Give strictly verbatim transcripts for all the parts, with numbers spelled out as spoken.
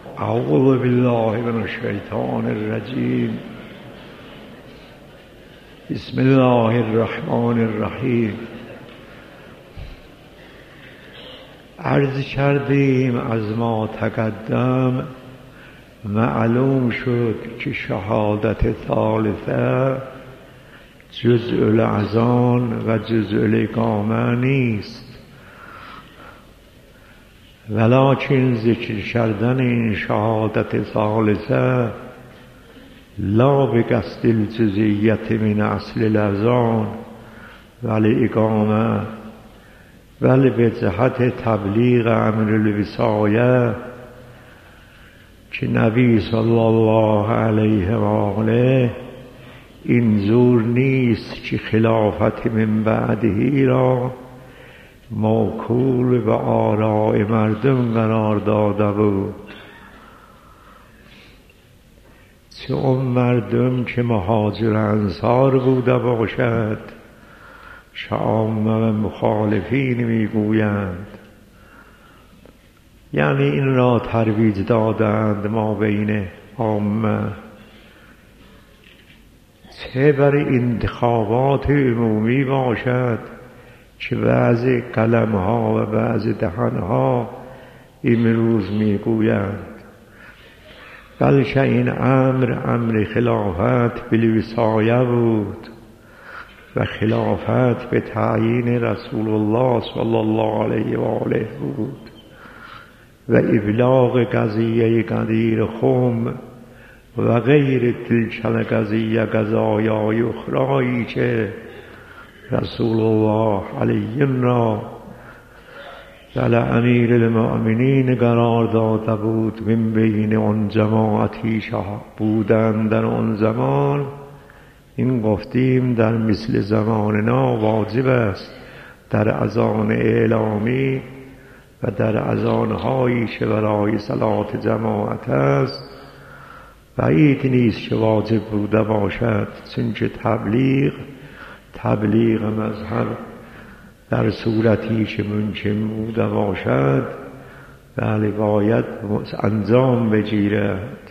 اعوذ بالله من الشیطان الرجیم. بسم الله الرحمن الرحیم. عرض کردیم از ما تقدم، معلوم شد که شهادت ثالثه جزء الاذان و جزء الاقامه نیست، ولکن ذکر کردن این شهادت ثالثه لا به قصد الجزئیت من اصل الاذان و الاقامه، بل به جهت تبلیغ امر الوصایه که نبی صلی الله علیه و آله این زور نیست که خلافت من بعدهی را موکول به آراء مردم قرار داده بود، چه اون مردم که مهاجر انصار بوده باشد، چه عامه و مخالفین میگویند، یعنی این را ترویج دادند ما بین عامه، چه برای انتخابات عمومی باشد که بعضی قلم‌ها و بعضی دهن‌ها امروز میگویند، بلکه این امر امر خلافت بالوصایه بود و خلافت به تعیین رسول الله صلی الله علیه و آله بود و ابلاغ قضیه قدیر خم و غیر تلک القضیه قضایای اخرایی که رسول الله علیه را بل امیر المؤمنین قرار داده بود من بین آن جماعتی شاه بودن در آن زمان. این گفتیم در مثل زماننا واجب است در اذان اعلامی و در اذانهایی که برای صلات جماعت است بعید نیست که واجب بوده باشد، چونکه تبلیغ تبلیغ مذهب در صورتی که ممکن بوده باشد بله باید انجام بگیرد.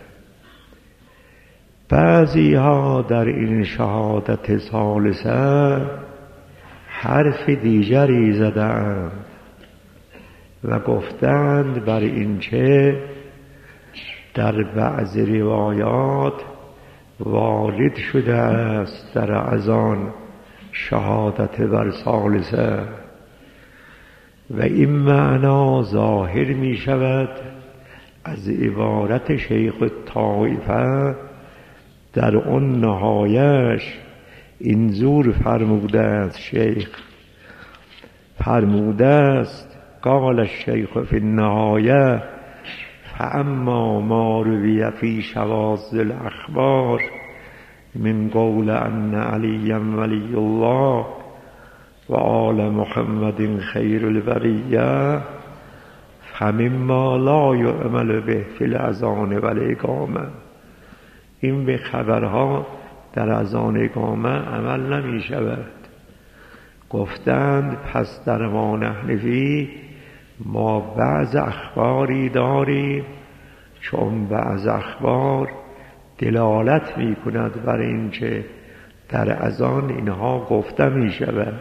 بعضی ها در این شهادت ثالثه حرف دیگری زدند و گفتند بر این که در بعض روایات وارد شده است در اذان شهادت بر ثالثه و این معنا ظاهر می شود از عبارت شیخ الطائفه در اون نهایش. اینجور فرموده است شیخ، فرموده است قال الشیخ فی النهایه فاما ما روی فی شواذ الاخبار من قول ان علی ولی الله و آل محمد خیر البریه فمما لا یعمل به فی الاذان و الاقامه. این به خبرها در اذان اقامه عمل نمی شود. گفتند پس در ما نحنفی ما بعض اخباری داریم چون بعض اخبار دلالت می کند بر این که در اذان اینها گفته می شود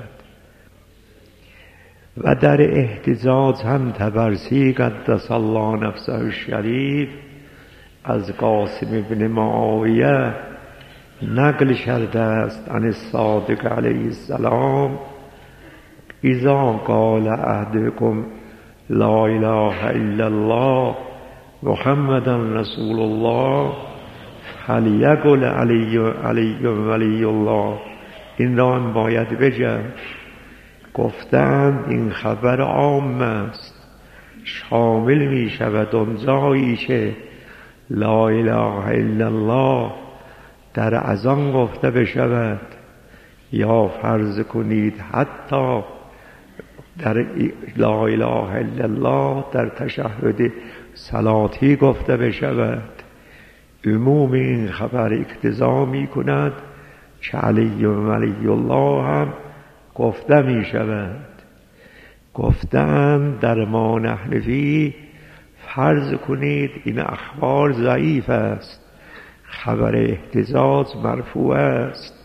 و در احتجاج هم طبرسی قدس الله نفسه الشریف از قاسم ابن معاویه نقل کرده است عن الصادق علیه السلام اذا قال احدکم لا اله الا الله محمد رسول الله فلیقل علی علی ولی الله. این را هم باید بگم. گفتند این خبر عام است، شامل می شود اون جایی که لا اله الا الله در اذان گفته بشود، یا فرض کنید حتی در لا اله الا الله در تشهد صلاتی گفته بشود. عموم این خبر اقتضا می کند که علی ولی الله هم گفته می شود. گفتند در ما نحنفی فرض کنید این اخبار ضعیف است، خبر اهتزاز مرفوع است،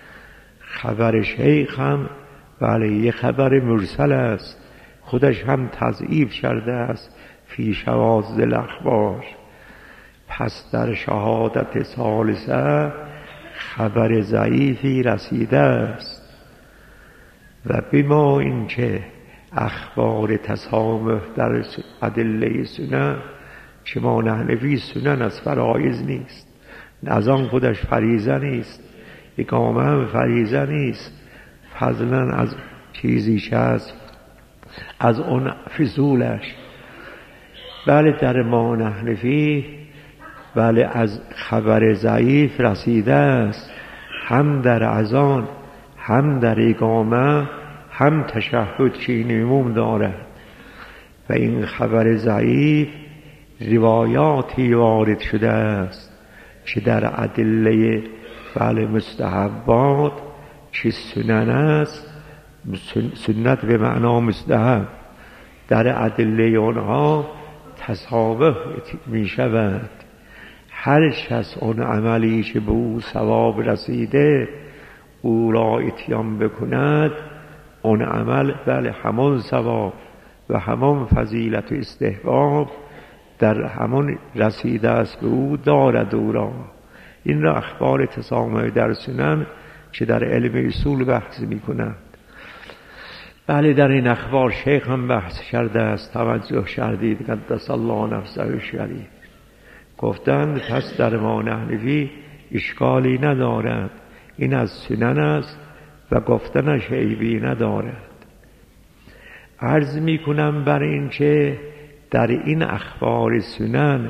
خبر شیخ هم بله یه خبر مرسل است، خودش هم تضعیف کرده است فی شواذ الاخبار. پس در شهادت ثالثه خبر ضعیفی رسیده است. و بما اینکه اخبار تسامح در ادله سنن، شما نحنفی سنن از فرایض نیست، اذان خودش فریضه نیست، اقامه هم فریضه نیست، فضلا از چیزیش هست از اون فضولش. بله در ما نحنفی بله از خبر ضعیف رسیده است، هم در اذان هم در اقامه هم تشهد که این عموم دارد. و این خبر ضعیف روایاتی وارد شده است که در ادله بله مستحبات که سنن است، سنت به معنا مستحب، در ادله آنها تسابق می شود. هر کس اون عملی که به او ثواب رسیده او را اتیان بکند، اون عمل بله همان ثواب و همان فضیلت و استحباب در همان رسیده است به او دارد او را. این را اخبار تسامح در سنن که در علم اصول بحث می کنند. بله در این اخبار شیخ هم بحث کرده است، توجه کردید قدس الله نفسه الشریف. گفتند پس در ما نحنفی اشکالی ندارد، این از سنن است و گفتنش عیبی ندارد. عرض می کنم بر این که در این اخبار سنن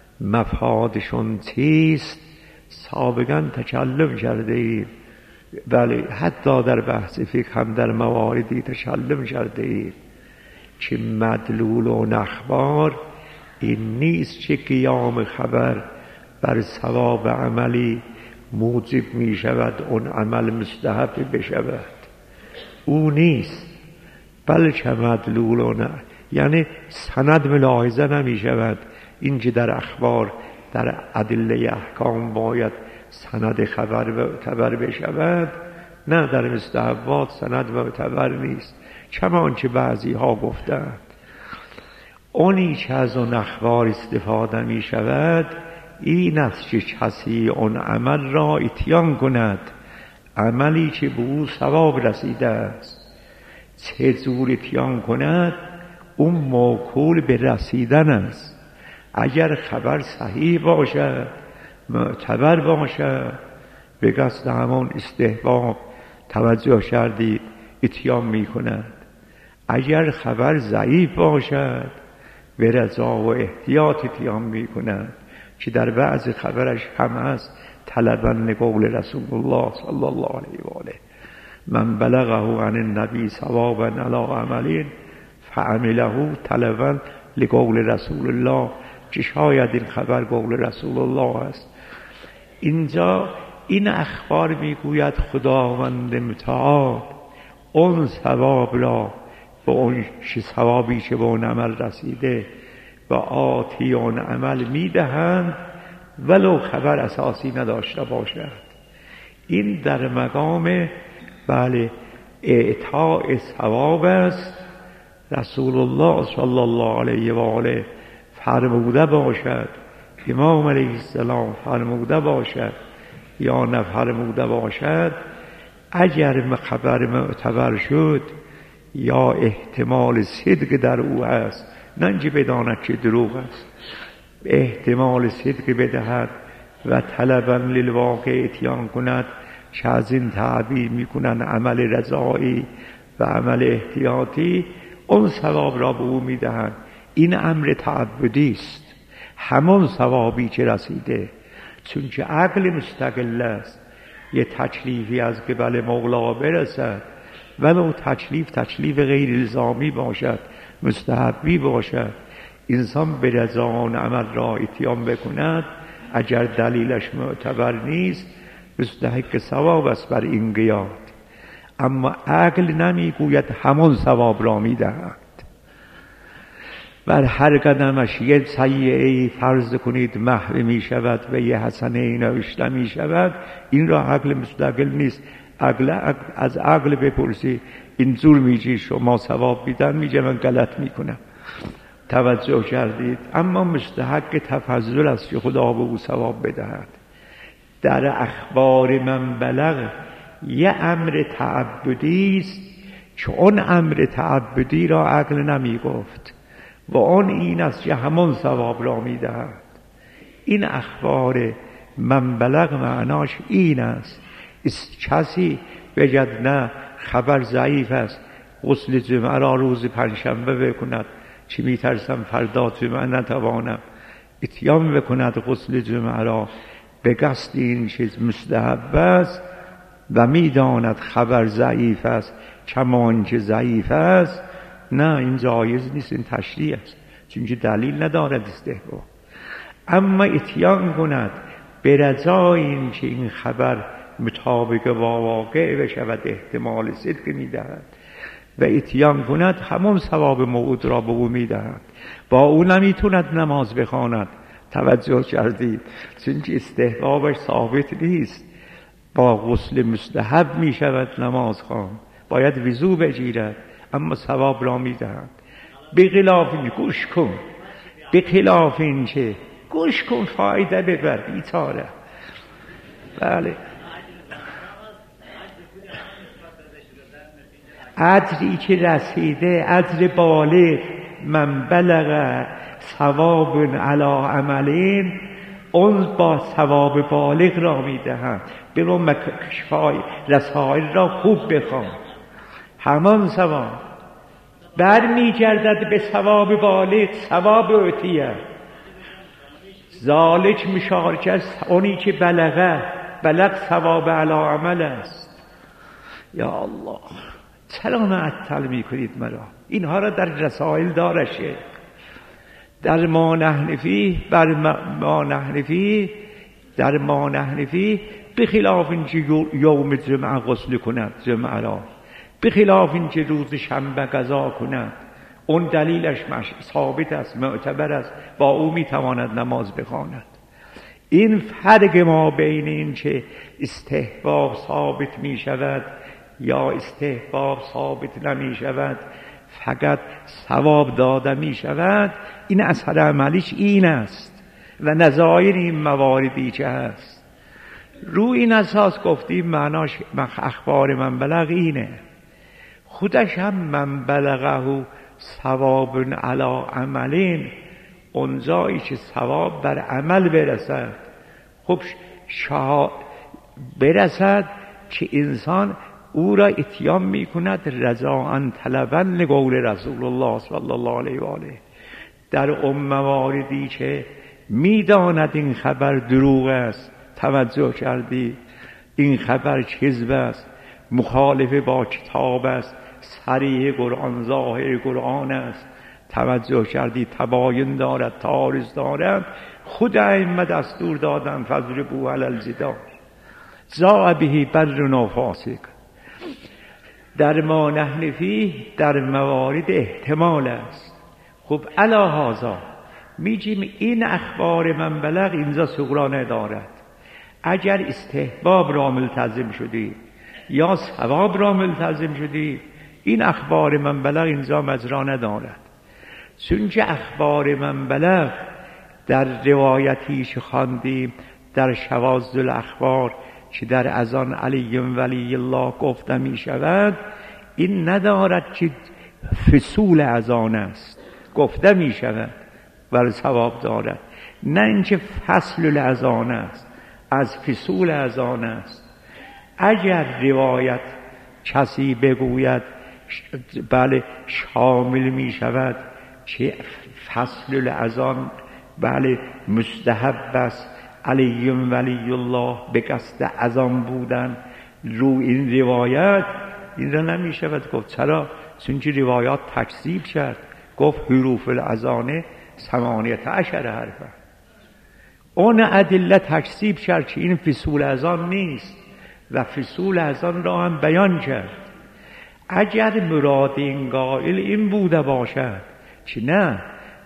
مفادشون چیست سابقا تکلم کرده ایم. بله حتی در بحث فقه هم در مواردی تکلم کرده ایم که مدلول و اخبار این نیست که قیام خبر بر ثواب عملی موجب می شود اون عمل مستحب بشود، او نیست. بلکه مدلول و نه یعنی سند ملاحظه نمی شود. این که در اخبار در ادله احکام باید سند خبر معتبر بشود، نه در مستحبات سند معتبر نیست. چمان که بعضی ها گفتند اونی که از اون اخبار استفاده می شود این است که کسی اون عمل را اتیان کند، عملی که به او ثواب رسیده است. چه جور اتیان کند؟ اون موکول به رسیدن است. اگر خبر صحیح باشد معتبر باشد به قصد همان استحباب توجه کردید اتیان می کند. اگر خبر ضعیف باشد به رضا و احتیاط اتیان می کند که در بعض خبرش هم هست طلبا لقول رسول الله صلی الله علیه و آله من بلغه عن النبی ثوابا علی عمل فعمله طلبا لقول رسول الله، که شاید این خبر قول رسول الله است. اینجا این اخبار میگوید خداوند متعال اون ثواب را به اون ثوابی که به اون عمل رسیده و آتی اون عمل میدهند ولو خبر اساسی نداشته باشد. این در مقام بله اعطاء ثواب است. رسول الله صلی الله علیه و آله فرموده باشد، امام علیه السلام فرموده باشد یا نفرموده باشد، اگر خبر معتبر شد یا احتمال صدق در او هست، نه اینکه بداند که دروغ است، احتمال صدق بدهد و طلبا للواقع اتیان کند که از این تعبیر میکنن عمل رضایی و عمل احتیاطی، اون ثواب را به او میدهند. این امر تعبدی است، همان ثوابی که رسیده، چون که عقل مستقل است. یه تکلیفی از قبل مولا برسد ولو تکلیف تکلیف غیر الزامی باشد، مستحبی باشد، انسان به رضا آن عمل را اتیان بکند، اگر دلیلش معتبر نیست مستحق ثواب است بر این قیاد. اما عقل نمیگوید همان ثواب را میدهد. بر هر قدمش یه سیئه‌ای فرض کنید محو می شود و یه حسنه نوشته می شود. این را عقل مستقل نیست. عقل, عقل از عقل بپرسی این زور میگی شما ثواب بیدن، میگه من غلط میکنم. توجه کردید؟ اما مستحق تفضل است که خدا به او ثواب بدهد. در اخبار من بلغ یه امر تعبدی است که اون امر تعبدی را عقل نمی گفت و اون این است که همون ثواب را می دهد. این اخبار من بلغ معناش این است. است کسی بگد نه خبر ضعیف است، غسل جمعه را روز پنجشنبه بکند، چی می ترسم فردا جمعه نتوانم، اتیام بکند غسل جمعه را به قصد این چیز مستحب است و می داند خبر ضعیف است کمان که ضعیف است. نه، این جایز نیست، این تشریع است، چون که دلیل ندارد استحباب. اما اتیان کند به رجای این که این خبر مطابق با واقع بشود، احتمال صدق می دهد و اتیان کند همون ثواب موعود را به او می دهد. با او نمیتوند نماز بخواند. توجه کردید؟ چون که استحبابش ثابت نیست. با غسل مستحب می شود نماز خوان، باید وضو بگیرد، اما ثواب را می دهد. به خلاف این گوش کن، به خلاف این که گوش کن فایده ببر بیچاره. بله، اجری که رسیده، اجر بالغ، من بلغ ثواب علی عملین، اون با ثواب بالغ را میدهند. برو مکشفای رسائل را خوب بخوان، همان ثواب بر میگردد به ثواب بالغ، ثواب عطیه. ذالک مشارکه است اونی که بلغه، بلغ ثواب علی عمل است. یا الله، چرا معطل میکنید مرا؟ اینها را در رسائل داره شیخ. در ما نحنفی، بر ما نحنفی، در ما نحنفی به خلاف اینکه یوم جمعه غسل کند جمعه را، به خلاف اینکه روز شنبه قضا کند، اون دلیلش ثابت است، معتبر است، با او میتواند نماز بخواند. این فرق ما بین این که استحباب ثابت می شود یا استحباب ثابت نمی شود، فقط ثواب داده می شود، این اثر عملیش این است و نظایر این مواردی که هست. روی این اساس گفتیم معناش اخبار من بلغ اینه. خودش هم من بلغه ثواب علی عملین، اونجایی که ثواب بر عمل برسد. خب شا برسد که انسان او را اتیام می کند رضاء طلبا لقول رسول الله صلی الله علیه و آله. در اون مواردی که می داند این خبر دروغ است، توجه کردی؟ این خبر کذب است، مخالف با کتاب است، صریح قرآن، ظاهر قرآن است، توجه کردی؟ تباین دارد، تعارض دارد، خود ائمه دستور دادن فضربوا علی الجدار ضاع به بر و فاسق. در ما نحنفی در موارد احتمال است. خب علی هذا میگیم این اخبار من بلغ اینجا صغرا ندارد. اگر استحباب را ملتزم شدی یا ثواب را ملتزم شدی، این اخبار من بلغ اینجا مجرا ندارد. چون که اخبار من بلغ در روایتیش خواندیم در شواذ الاخبار که در اذان علی ولی الله گفته می شود، این ندارد که فصول اذان است گفته می شود ولی ثواب دارد، نه اینکه فصل الاذان است، از فصول اذان است. اگر روایت کسی بگوید بله شامل می شود که فصل الاذان بله مستحب است، علی ولی الله به قصد اذان بودن، رو این روایت این را نمی شود گفت. چرا؟ چون که روایات تکذیب کرد، گفت حروف الاذان ثمانیت عشر حرفه. اون ادله تکذیب کرد که این فصول اذان نیست و فصول اذان را هم بیان کرد. اگر مراد این قائل این بوده باشد که نه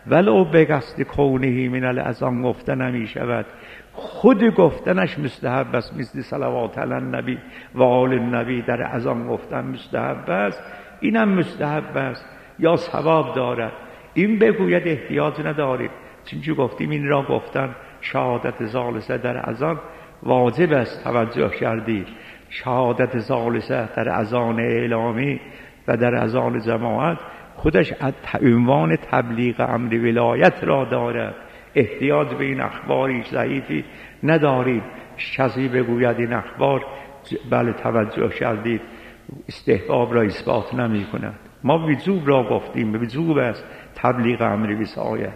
ولو به قصد کونه من الاذان گفته نمی شود. خود گفتنش مستحب است، مثل صلوات علی النبی و آل النبی در اذان گفتن مستحب است، اینم مستحب است یا ثواب دارد. این بگوید احتیاج ندارید، چون گفتیم این را گفتن شهادت ثالثه در اذان واجب است. توجه کردید شهادت ثالثه در اذان اعلامی و در اذان جماعت خودش عنوان تبلیغ امر ولایت را دارد. احتیاج به این اخباری ضعیفی ندارید. کسی بگوید این اخبار بله توجه کردید استحباب را اثبات نمی کند. ما وجوب را گفتیم، وجوب است تبلیغ امر ولایت.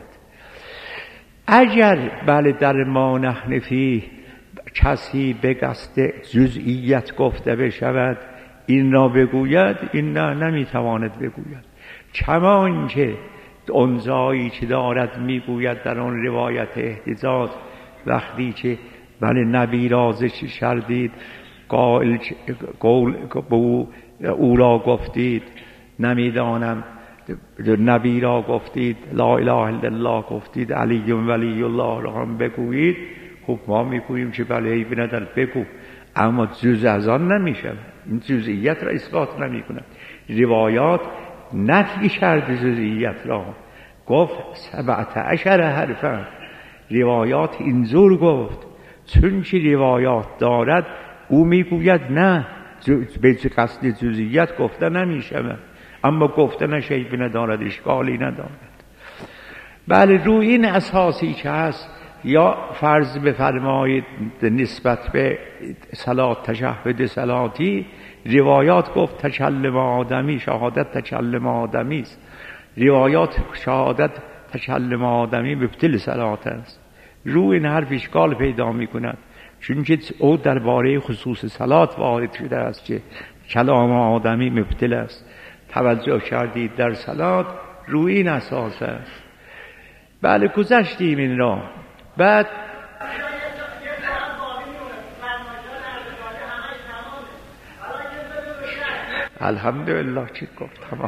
اگر بله در ما نحن فیه کسی به قصد جزئیت گفته بشود این را بگوید، این نه نمیتواند بگوید. کما اینکه اون جایی که دارد میگوید در آن روایت احتجاج وقتی که بله نبی را ذکر کردید قائل قول او, او را گفتید نمیدانم نبی را گفتید لا اله الا الله گفتید علی ولی الله را هم بگویید، خب ما میگوییم که بله عیبی ندارد بگو، اما جز از آن نمیشه. این جزئیت را اثبات نمی کند. روایات نفی کرد جزئیت را، گفت سبعت عشر حرفا. روایات اینجور گفت چون که روایات دارد او میگوید نه به قصد جزئیت گفته نمیشه، اما گفتنش عیبی ندارد، اشکالی ندارد. بله روی این اساسی که هست یا فرض بفرمایید نسبت به صلات تشهد صلاتی روایات گفت تکلم آدمی، شهادت تکلم آدمی است. روایات شهادت تکلم آدمی مبطل صلات است. روی این حرف اشکال پیدا می کند، چون که او درباره خصوص صلات وارد شده است که کلام آدمی مبطل است. توجه کردید در صلات روی این اساس است. بله گذشتیم این را. بعد الحمدلله چی گفت تمام.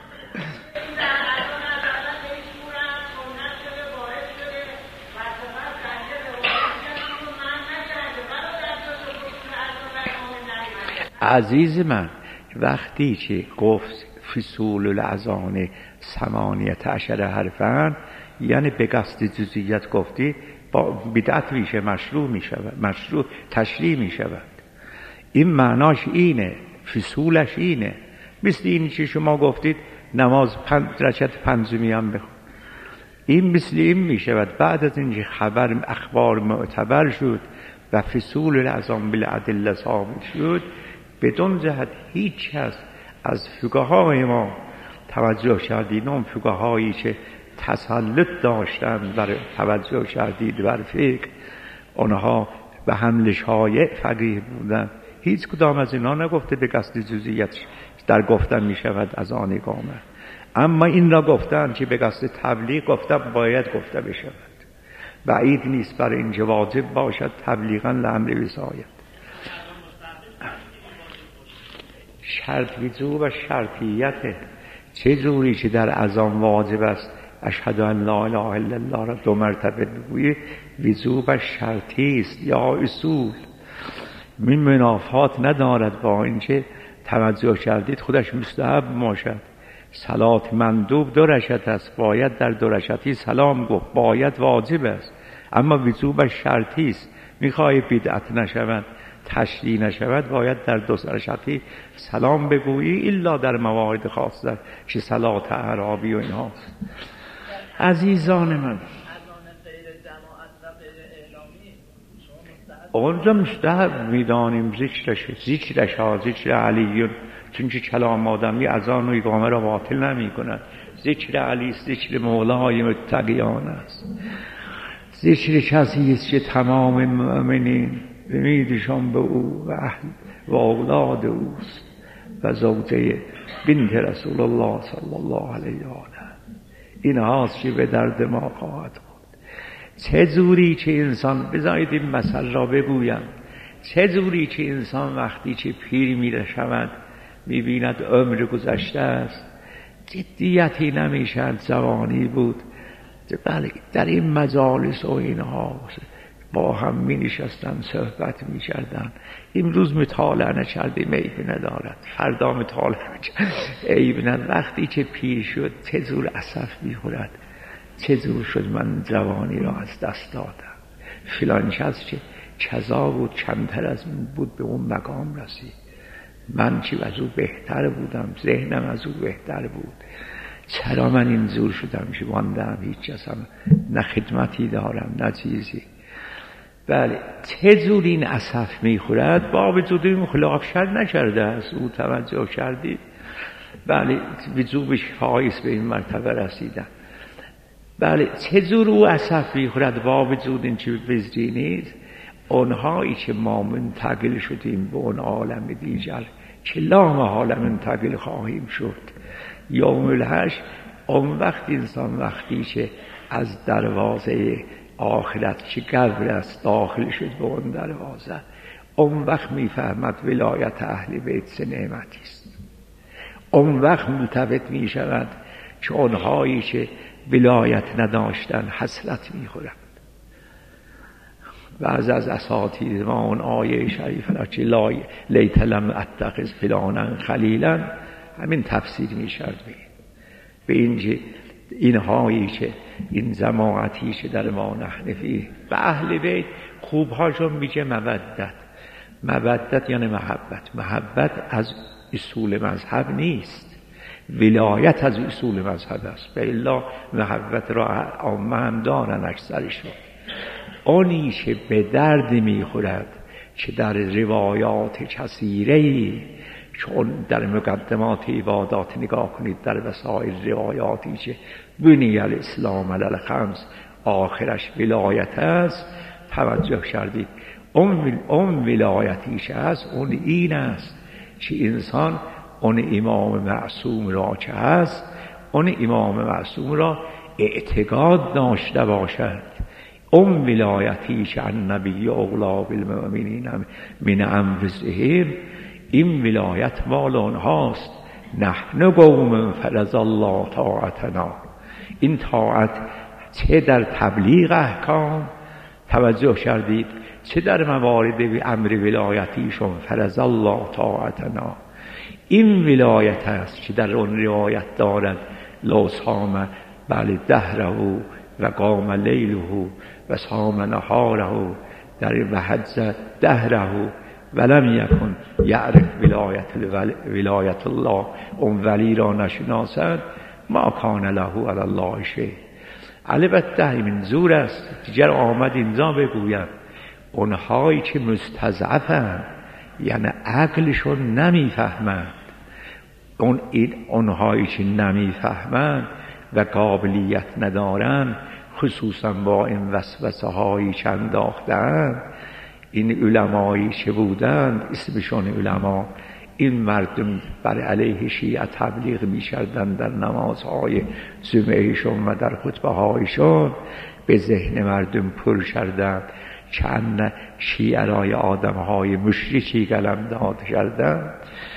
عزیز من وقتی که گفت فصول الاذان ثمانیت عشر حرفن یعنی به قصد جزئیت گفتی با بدعت میشه، مشروع میشه، مشروع تشریع میشود. این معناش اینه، فصولش اینه. مثل این که شما گفتید نماز پنج رکعت پنجمی هم بخون، این مثل این میشود. بعد از اینکه خبر اخبار معتبر شد و فصول الاذان بالادله ثابت شد، بدون جهت هیچ کس از فقهای ما توجه کردید، اون فقهایی که تسلط داشتن بر توجه کردید بر فقه، اونها به حمل شایع فقیه بودن، هیچ کدام از اینا نگفته به قصد جزئیت در گفتن می شود از آن اقامه. اما این را گفتن که به قصد تبلیغ گفته باید گفته بشود. بعید نیست برای اینکه واجب باشد تبلیغا لامر ولایت. شرط وجوب و شرطیته. چه جوری که در اذان واجب است اشهد ان لا اله الا الله را دو مرتبه بگویی، وجوبش شرطی است یا اصول. این منافات ندارد با اینکه توجه کردید خودش مستحب باشد. صلات مندوب دو رکعت است، باید در دو رکعتی سلام گفت، باید واجب است، اما وجوبش شرطی است. میخوای بدعت نشود تشریع نشود باید در دو رکعتی سلام بگویی، الا در موارد خاصه که صلات اعرابی و اینهاست. عزیزان من اونجا مستحب میدانیم ذکرش، ذکرش ها ذکر علیون، چون که کلام آدمی اذان و اقامه را باطل نمی کند. ذکر علی ذکر مولای متقیان است. ذکر کسی است که تمام مؤمنین امیدشان به او و اهل و اولاد اوست و زوجه بنت رسول الله صلی الله علیه و آله. این هاست که به درد ما خواهد خورد. چه جوری که انسان، بذارید این مثل را بگویم، چه جوری که انسان وقتی که پیر می شود می بیند عمر گذشته است، جدیتی نمی شد، جوانی بود بله در این مجالس و اینها با هم می نشستن صحبت می کردن. امروز مطالعه نکردیم عیب ندارد، فردا مطالعه عیب ندارد. وقتی که پیر شد چه زور اسف می خورد، چه زور شد من جوانی را از دست دادم، فلان کس که کذا بود کمتر از من بود به اون مقام رسید، من چی از او بهتر بودم، ذهنم از او بهتر بود، چرا من این زور شدم که ماندم هیچ کسم نه خدمتی دارم نه چیزی. بله چه زور این اسف میخورد با وجود این خلاف شر نکرده است، او توجه کردید. بله وجوبش حایز به این مرتبه رسیدن. بله چه زور او اسف میخورد با وجود این چی بزدی نیست. اونهایی که ما منتقل شدیم به اون عالم دیگر که لا محاله منتقل خواهیم شد یوم الحشر، اون وقت انسان وقتی که از دروازه آخرت که قبر است داخل شد به اون دروازه، اون وقت میفهمد ولایت اهل بیت چه نعمتی است. اون وقت ملتفت می شود که اونهایی که ولایت نداشتن حسرت می خورند. بعض از اساتید ما اون آیه شریفه را که لا لیت لم اتخذ فلانا خلیلا همین تفسیر می شد به اینکه اینهایی که این جماعتی که در ما نحن فیه به اهل بیت خوبهاشون میگه مودت. مودت یعنی محبت. محبت از اصول مذهب نیست، ولایت از اصول مذهب است. به الا محبت را عامه هم دارن اکثرشون. اونی که به درد میخورد که در روایات کثیره، چون در مقدمات عبادات نگاه کنید در وسائل روایاتی که بنی الاسلام علی الخمس آخرش ولایت است، توجه کردید اون, اون ولایتی که هست اون این است که انسان اون امام معصوم را که هست اون امام معصوم را اعتقاد داشته باشد. اون ولایتی که النبی اغلا بالمؤمنین من انفسهم، این ولایت مال آنهاست. نحن قوم فرض الله طاعتنا، این طاعت چه در تبلیغ احکام توجه کردید، چه در موارد امر ولایتیشون فرض الله طاعتنا، این ولایت است که در اون روایت دارد لو صام بله دهره و قام لیله و صام نهاره در وحج دهره ولم یکن یعرف ولایت ولایت الله، اون ولی را نشناسد ما کان له علی الله شیء. البته این زور است دیگر آمد اینجا بگویم اونهایی که مستضعفن یعنی عقلشون نمیفهمند، اون این اونهایی که نمیفهمند و قابلیت ندارن خصوصا با این وسوسه هایی که انداختن، این علمایی که بودند اسمشون علما، این مردم بر علیه شیعه تبلیغ می کردند در نمازهای جمعهشون و در خطبه هایشون، به ذهن مردم پر کردند که ان شیعه رای آدم های مشرکی قلمداد کردند.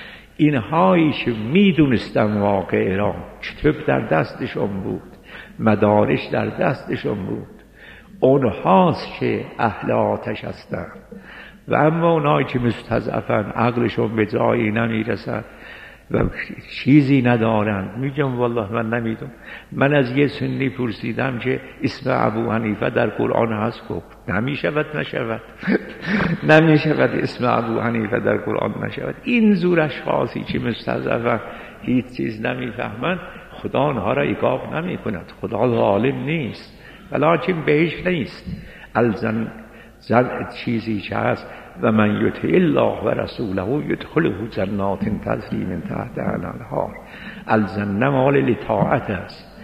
اینهایی که می دونستن واقع را، کتب در دستشون بود، مدارش در دستشون بود، اونهاست که اهل آتش هستند. و اما اونهایی که مستضعفن عقلشون به جایی نمیرسن و چیزی ندارن، میگم والله من نمیدونم. من از یه سنی پرسیدم که اسم ابو حنیفه در قرآن هست، گفت نمیشود نشود نمیشود اسم ابو حنیفه در قرآن نشود. این زور اشخاصی که مستضعفن هیچ چیز نمیفهمن، خدا آنها را عقاب نمی کند، خدا ظالم نیست، ولیکن بهش نیست. الزن زن چیزی که هست و من یطع الله و رسوله یدخله جنات تجری من تحتها الانهار، الجنه مال لطاعت است.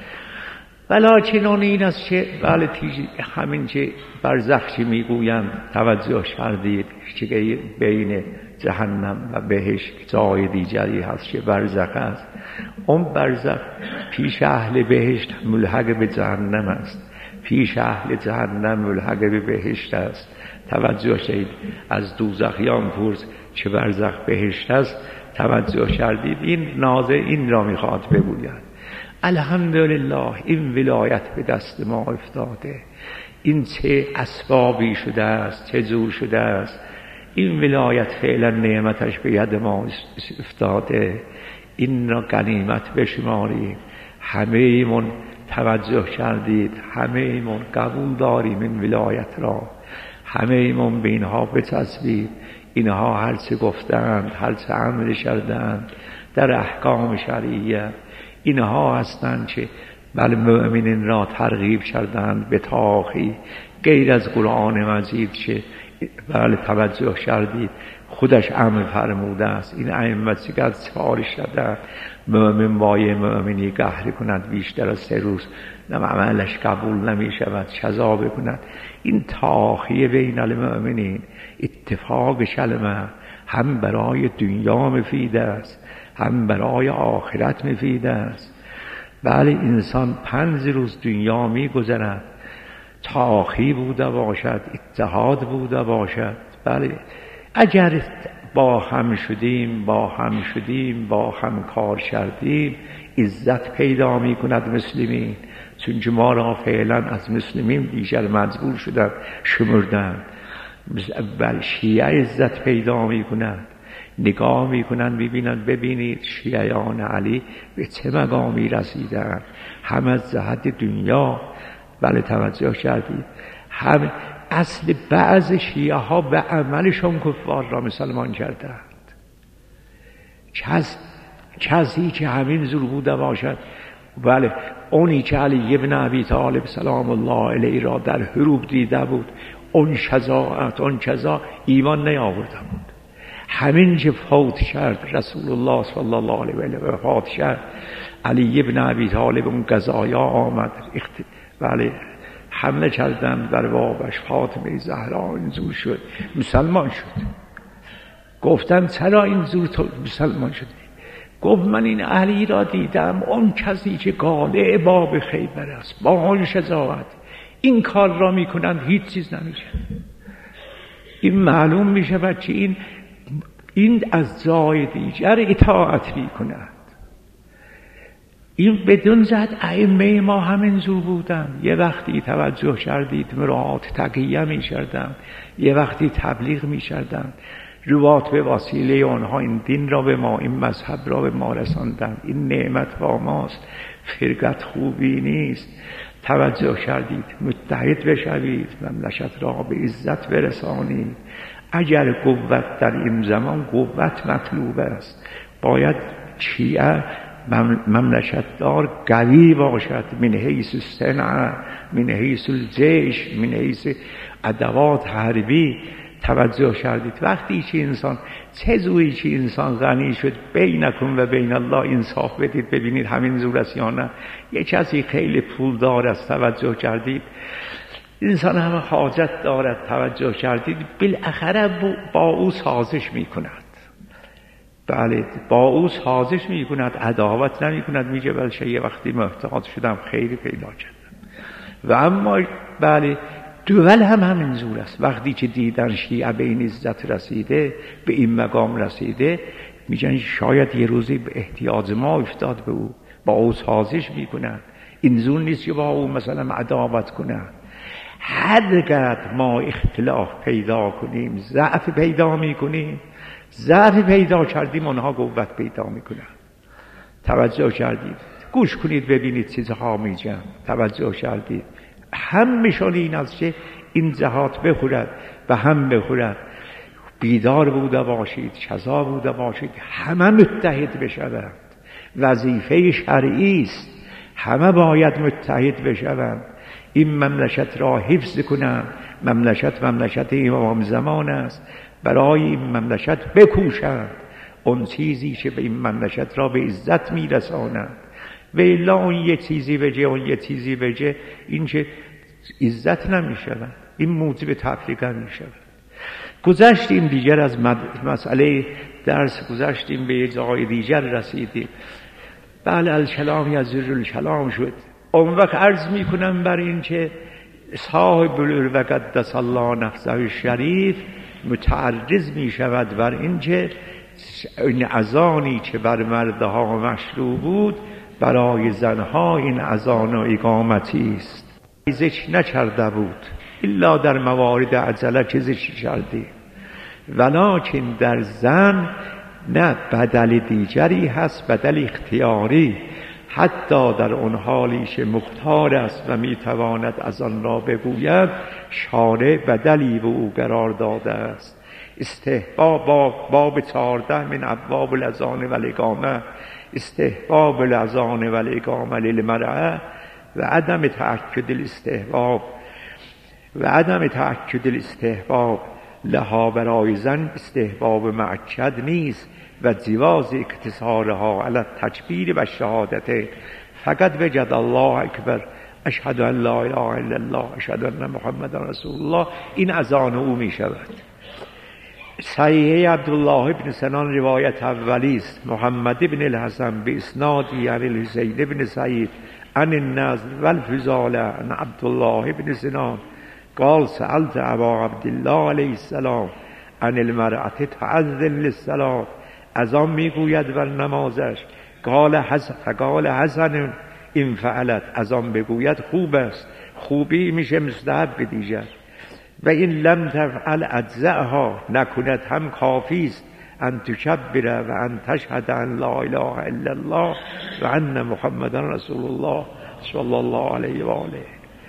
ولیکن اون این است که بله همین که برزخ که میگویند توجه کردید که بین جهنم و بهشت جای دیگری هست که برزخ است. اون برزخ پیش اهل بهشت ملحق به جهنم است، پیش اهل جهنم ملحق به بهشت است. توجه شدید از دوزخیان پرس چه برزخ بهشت است، توجه کردید این نازه این را میخواد بگوید. الحمدلله این ولایت به دست ما افتاده. این چه اسبابی شده است، چه زور شده است. این ولایت فعلا نعمتش به ید ما افتاده. این را غنیمت بشماریم. همه ایمون توجه کردید، همه ایمون قبول داریم این ولایت را، همه ایمون به اینها بچسبید. اینها هر چه گفتند، هر چه عمل کردند در احکام شرعیه، اینها هستند که بل مؤمنین را ترغیب کردند به تاخی غیر از قرآن مجید که بله توجه کردید خودش امر فرموده است. این ائمه چقدر سوال شده مؤمن بای مؤمنی قهر کند بیشتر از سه روز نم عملش قبول نمی شود شذا بکند. این تاخی بین المؤمنین اتفاق کلمه هم برای دنیا مفید است هم برای آخرت مفید است. بله انسان پنج روز دنیا می گذرد، تاخی بوده باشد، اتحاد بوده باشد. بله اگر با هم شدیم با هم شدیم با هم کار کردیم عزت پیدا می کند مسلمین. چون ما را فعلا از مسلمین دیگر مجبور شدند شمردند. بل شیعه عزت پیدا می کند، نگاه می کنند ببینند ببینید شیعیان علی به چه مقامی رسیدند، هم از جهت دنیا. بله توجه کردید هم اصل بعض شیعه ها به عملشون کفار را مسلمان کردند. کس کسی که همین زور بوده باشد، بله اونی که علی ابن ابی طالب سلام الله علیه را در حروب دیده بود، اون شجاعت اون کذا ایمان نیاورده بود. همین که فوت کرد رسول الله صلی الله علیه و آله وفات کرد، علی ابن ابی طالب اون قضایا آمد اخت... بله حمله کردند بر بابش، فاطمه زهرا این زور شد مسلمان شد. گفتن چرا این زور تو مسلمان شد؟ گفت من این علی را دیدم، اون کسی که قالع باب خیبر است با آن شجاعت این کار را میکنند هیچ چیز نمیشه. این معلوم میشه بچه این این از جای دیگر اطاعت میکند. این بدون زد ائمه ما همین زور بودن. یه وقتی توجه کردید مراعات تقیه میشردن، یه وقتی تبلیغ میشردن، روات به وسیله آنها این دین را به ما، این مذهب را به ما رساندن. این نعمت با ماست، فرقت خوبی نیست. توجه کردید متحد بشوید، مملکت را به عزت برسانید. اگر قوت در این زمان قوت مطلوب است، باید شیعه مملکت دار قوی باشد، من حیث صنعه، من حیث الجیش، من حیث ادوات حربی. توجه کردید وقتی که انسان چه زوری که انسان غنی شد بینکم و بین الله انصاف بدید ببینید همین زور است یا نه. یک کسی خیلی پولدار است، توجه کردید انسان همه حاجت دارد، توجه کردید بالاخره با او سازش می کند. بله با او سازش می کند، عداوت نمی کند. میگه بلشه یه وقتی محتاج شدم خیلی پیدا کردم. و اما بله دول هم همین زور است. وقتی که دیدن شیعه به این عزت رسیده، به این مقام رسیده، میگن شاید یه روزی به احتیاج ما افتاد به او، با او سازش میکنن. این زور نیست که با او مثلا عداوت کنن. هر قدر ما اختلاف پیدا کنیم ضعف پیدا میکنیم، ضعف پیدا کردیم اونها قوت پیدا میکنن. توجه کردید گوش کنید ببینید چیزها میگن. توجه کردید همشون این است که این جهات بخورد و هم بخورد. بیدار بوده باشید، شذا بوده باشید، همه متحد بشوند. وظیفه شرعی است، همه باید متحد بشوند. این مملکت را حفظ کنند. مملکت مملکت امام زمان است، برای این مملکت بکوشند اون چیزی که به این مملکت را به عزت میرساند. و الا اون یه چیزی بجه اون یه چیزی بجه این که عزت نمیشود، این موجب تفریق میشود. گذشتیم دیگر از مسئله درس، گذشتیم به یه جای دیگر رسیدیم. بله الکلام یزر الکلام شد. اون وقت عرض میکنم بر این که صاحب العلو و قدس الله نفسه شریف متعرض میشود بر این که این اذانی که بر مردها مشروع بود برای زنها این اذان و اقامتی است. زش نکرده بود الا در موارد عجله که زش کردی، ولکن در زن نه بدل دیگری هست، بدل اختیاری، حتی در اون حالی که مختار است و میتواند از آن را بگوید، شارع بدلی به او قرار داده است. استحباب باب چهارده من ابواب الاذان و الاقامه، استحباب الاذان و الاقامه للمرأة و عدم تأکد الاستحباب و عدم تأکد الاستحباب لها برای زن استحباب مؤکد نیست و جواز اقتصارها علی التکبیر و شهادتین، فقط وجد الله اکبر اشهد ان لا اله الا الله اشهد ان محمد رسول الله، این اذان او می شود. صحیح عبدالله بن سنان روایت اولی است، محمد بن الحسن به اسنادی عن الحسین بن سعید عن النضر والفضال عن عبدالله بن سنان قال سألت ابا عبدالله علیه السلام عن المرأة تأذن للصلاة، از آن میگوید بر نمازش، قال حسن قال حسن این فعلت، از آن بگوید خوب است، خوبی میشه مستحب دیگر، و این لم تفعل اجزاها، نکند هم کافی است، ان تکبر و ان تشهد ان لا اله الا الله و ان محمد رسول الله صلی الله علیه و آله.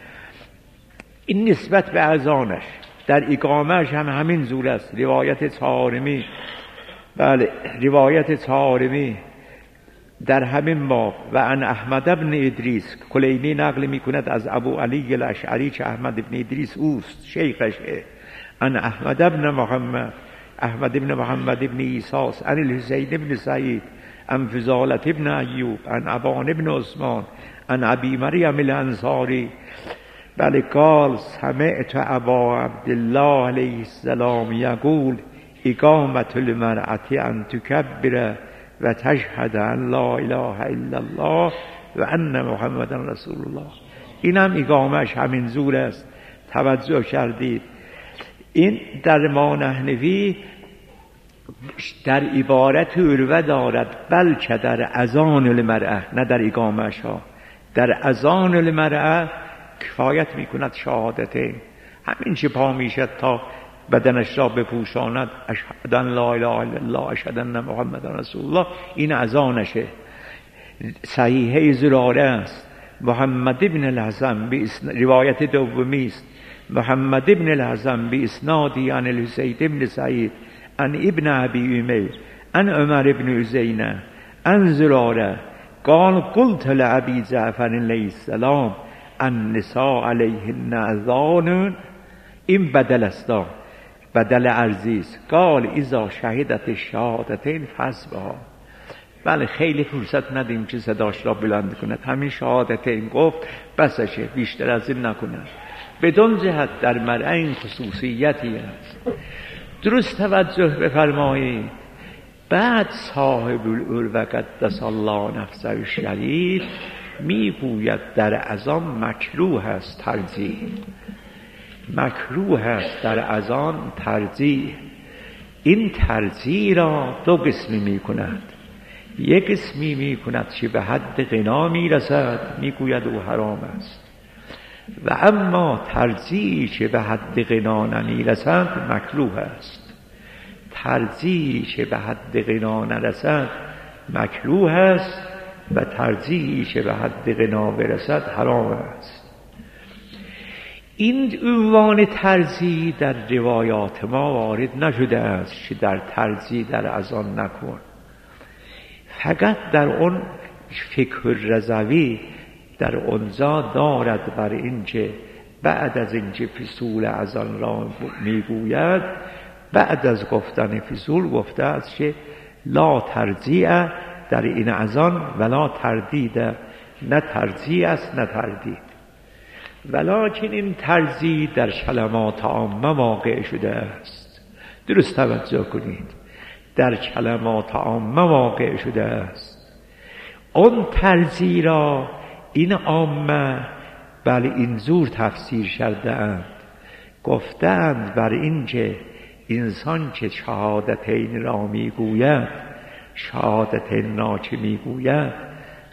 این نسبت به اذانش. در اقامهش هم همین زور است. روایت طارمی، بله روایت طارمی در همین باب و ان احمد ابن ادریس، کلینی نقل می کند از ابو علی الاشعری که احمد ابن ادریس اوست شیخشه، ان احمد ابن محمد احمد ابن محمد ابن ایساس ان الحسین ابن سعید ان فضالت ابن ایوب ان ابان ابن عثمان ان ابی مریم الانصاری، بله قال سمعت ابا عبدالله علیه السلام یقول اقامت المرأة ان تکبر و تشهد ان لا اله الا الله و ان محمد رسول الله. این هم اقامهش همین زور است. توجه کردید؟ این در ما نحنفی در عبارت عروه دارد، بلکه در اذان المرأة، نه در اقامهش ها، در اذان المرأة کفایت میکند شهادتین، همین چه پا میشد تا بدنش را بپوشاند، اشهد ان لا اله الا الله اشهد ان محمد رسول الله، این اذانشه. صحیحه زراره است. محمد ابن الحسن به روایت دومی است، محمد ابن الحسن به اسنادی عن الحسین ابن سعید عن ابن ابی امیر عن عمر ابن عزینه عن زراره قال قلت لابی جعفر علیه السلام النساء علیهن اذان، این بدل است، بدل ارزیست. قال اذا شهدت الشهادتین فحسبها. بله خیلی فرصت ندیم که صداش را بلند کند، همین شهادتین گفت بسشه، بیشتر از این نکند. بدون جهت در مرأة این خصوصیتی است. درست توجه بفرمایید. بعد صاحب العروة قدس الله نفسه الشریف میگوید در اذان مکروه است ترجیح، مکروه است در اذان ترجیح. این ترجیح را دو قسمی می کند. یک قسمی می کند که به حد غنا می رسد، می گوید او حرام است، و اما ترجیحی که به حد غنا نمی رسد مکروه است. ترجیحی که به حد غنا نرسد مکروه است و ترجیحی که به حد غنا برسد حرام است. این عنوان ترجیح در روایات ما وارد نشده است که در ترجیح در اذان نکن، فقط در اون فقه رضوی در اونجا دارد بر اینکه بعد از اینکه فصول اذان را میگوید، بعد از گفتن فصول گفته است که لا ترجیع در این اذان ولا تردید، نه ترجیع است نه تردید. ولکن این ترجیح در کلمات عامه واقع شده است. درست توجه کنید، در کلمات عامه واقع شده است. اون ترجیح را این عامه بل این زور تفسیر کرده اند، گفتند بر این که انسان که شهادتین را میگوید، شهادتین را که میگوید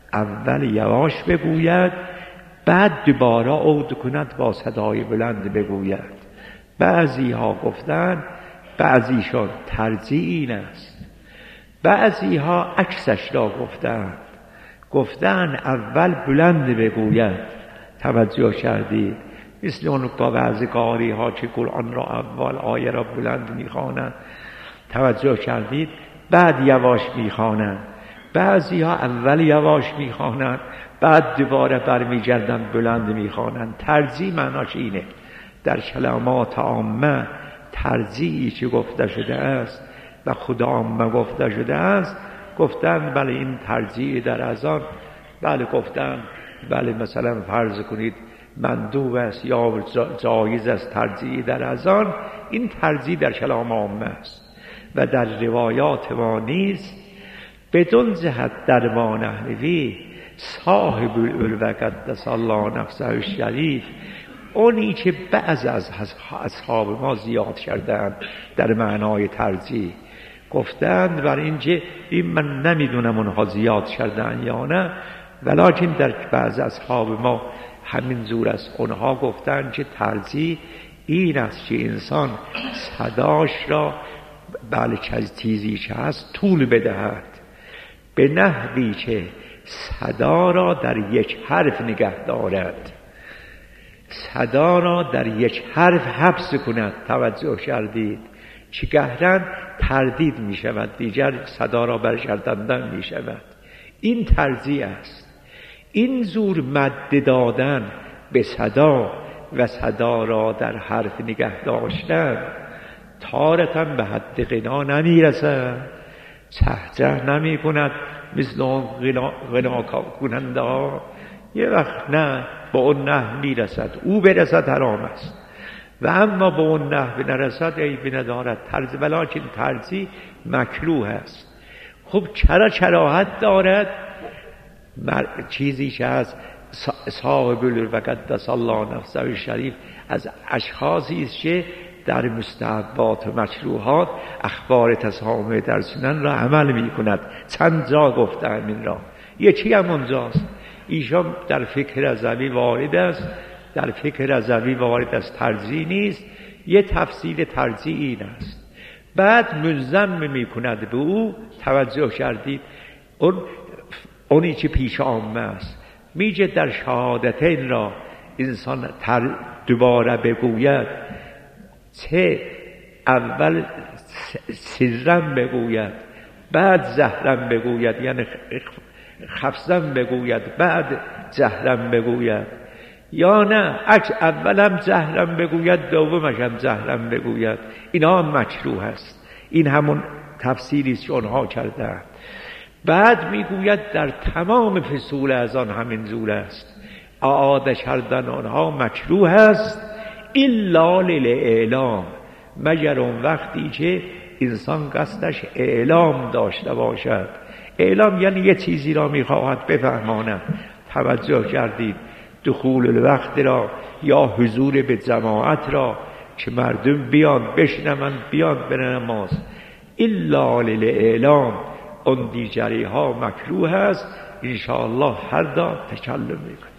اول یواش بگوید، بعد دوباره عود کند با صدای بلند بگوید. بعضی ها گفتن، بعضیشان ترجیح این است، بعضی ها عکسش را گفتن، گفتن اول بلند بگوید. توجه کردید؟ مثل اون با بعضی قاری ها که قرآن را اول آیه را بلند میخوانند، توجه کردید؟ بعد یواش میخوانند. بعضی ها اول یواش میخوانند، بعد دوباره برمیگردن بلند میخوانند. ترجیح معناش اینه. در کلمات عامه ترجیحی که گفته شده است و خدا عامه گفته شده است، گفتن بله این ترجیح در اذان، بله گفتن بله مثلا فرض کنید مندوب است یا جایز است ترجیح در اذان. این ترجیح در کلام عامه است و در روایات ما نیز بدون جهت در ما نحوی صاحب العلوه قدس الله نفسه الشریف، اونی که بعض از اصحاب ما زیاد کردن در معنای ترجیح، گفتند بر اینکه این من نمیدونم اونها زیاد کردن یا نه، ولیکن در بعض اصحاب ما همین زور است. اونها گفتند که ترجیح این است که انسان صداش را بله چیزی که هست طول بدهد، به نحوی که صدا را در یک حرف نگه دارد، صدا را در یک حرف حبس کند. توجه کردید؟ که گهرن تردید می شود، دیگر صدا را برگرداندن می شود. این ترجیح است. این زور مد دادن به صدا و صدا را در حرف نگه داشتن تارتاً به حد غنا نمی رسد، چهچه نمی کند مثل اون غنا, غنا کننده ها. یه وقت نه با اون نحو می رسد، او برسد حرام است، و اما با اون نحو نرسد عیبی ندارد. ترجیح ولیکن ترجیح مکروه است. خب چرا کراهت دارد؟ چیزی که از صاحب العلوه قدس الله نفسه الشریف از اشخاصی است که در مستحبات و مشروعات اخبار تسامح در سنن را عمل می کند. چند جا گفتم این را، یکی هم اونجاست. ایشان در فکر رضوی وارد است، در فکر رضوی وارد است، ترجیح نیست. یه تفصیل ترجیح این است. بعد ملزم می کند به او. توجه کردید؟ اون اونی که پیش عامه است میگه در شهادتین را انسان تر دوباره بگوید، چه اول سرم بگوید بعد زهرم بگوید، یعنی خفزم بگوید بعد جهرم بگوید، یا نه عکس اولم جهرم بگوید دومش هم جهرم بگوید. اینا هم مکروه است. این همون تفسیری است که اونها کردند. بعد میگوید در تمام فصول اذان همین جور است. اعاده کردن آنها مکروه است الا للاعلام، مگر اون وقتی که انسان قصدش اعلام داشته باشد. اعلام یعنی یه چیزی را میخواهد بفهماند. توجه کردید؟ دخول الوقت را یا حضور به جماعت را که مردم بیان بشنون بیان به نماز. الا للاعلام، اون دیگری ها مکروه است. انشاءالله هر دا تکلم میکنه.